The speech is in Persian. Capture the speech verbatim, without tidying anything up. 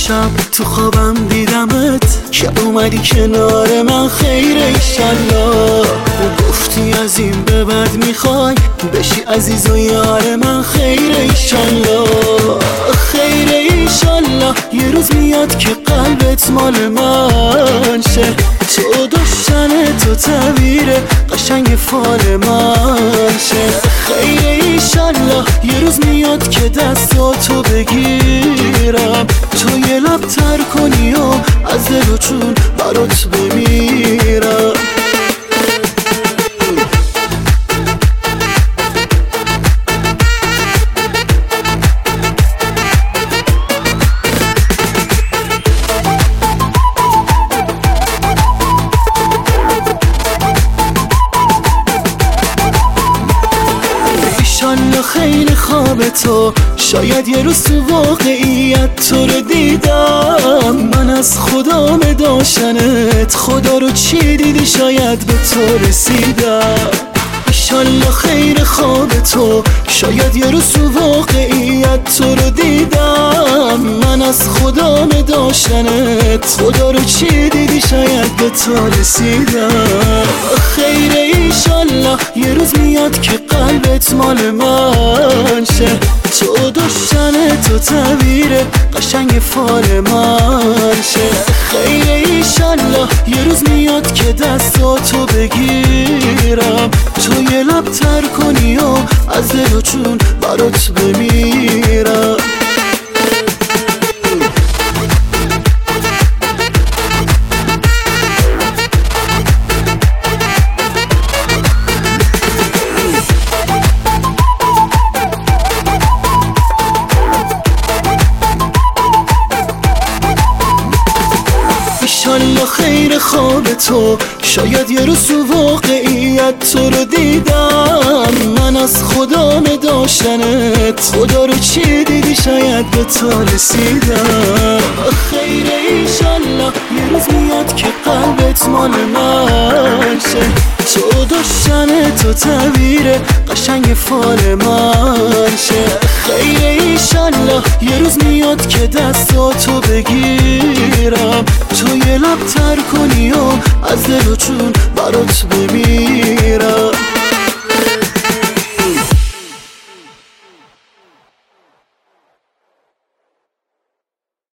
شب تو خوابم دیدمت که اومدی کنار من، خیر ایشالله. گفتی از این به بعد میخوای بشی عزیز و یار من، خیر ایشالله. خیر ایشالله یه روز میاد که قلبت مال من شه، تو داشتن تو تعبیره قشنگ فال من شه. خیر ایشالله یه روز میاد که دستاتو بگیرم، تو یه لب تر کنی و از دل و جون برات بمیرم. ایشالله خیلی خواب تو، شاید یه روز تو واقعیت تو رو دیدم. من از خدا داشتنت، خدا رو چی دیدی شاید به تو رسیدم. ایشالله خیر خواب تو، شاید یه روز تو واقعیت تو رو دیدم. من از خدا داشتنت، خدا رو چی دیدی شاید به تو رسیدم. خیر ایشالله یه روز میاد که قلبت مال من شه، تو داشتن تو تعبیره قشنگ فال من شه. خیر ایشالله یه روز میاد که دستاتو بگیرم، تو یه لب تر کنی و از دل و جون برات بمیرم. ایشالله خیر خواب تو، شاید یه روز تو واقعیت تو رو دیدم. من از خدا داشتنت، خدا رو چی دیدی شاید به تو رسیدم. خیر ایشالله یه روز میاد که قلبت مال من شه، تو داشتن تو تعبیره قشنگ فال من شه. خیر ایشالله یه روز میاد که دستاتو بگیرم، تو یه لب تر کنی و از دل و جون برات بمیرم.